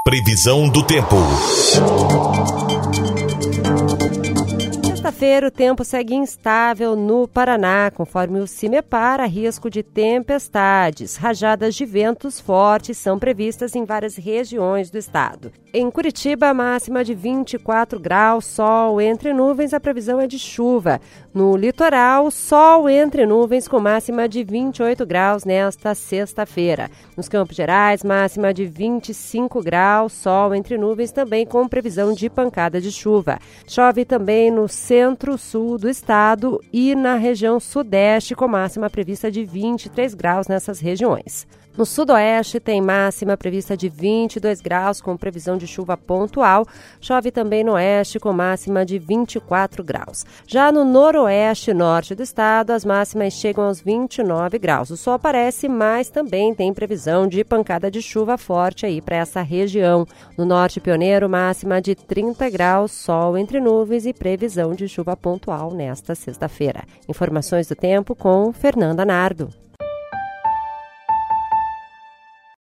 Previsão do tempo. Sexta-feira, o tempo segue instável no Paraná, conforme o CIMEPAR, há risco de tempestades. Rajadas de ventos fortes são previstas em várias regiões do estado. Em Curitiba, a máxima de 24 graus, sol entre nuvens, a previsão é de chuva. No litoral, sol entre nuvens com máxima de 28 graus nesta sexta-feira. Nos Campos Gerais, máxima de 25 graus, sol entre nuvens também com previsão de pancada de chuva. Chove também no centro-sul do estado e na região sudeste, com máxima prevista de 23 graus nessas regiões. No sudoeste tem máxima prevista de 22 graus, com previsão de chuva pontual. Chove também no oeste, com máxima de 24 graus. Já no noroeste e norte do estado, as máximas chegam aos 29 graus. O sol aparece, mas também tem previsão de pancada de chuva forte aí para essa região. No norte pioneiro, máxima de 30 graus, sol entre nuvens e previsão de chuva pontual nesta sexta-feira. Informações do tempo com Fernanda Nardo.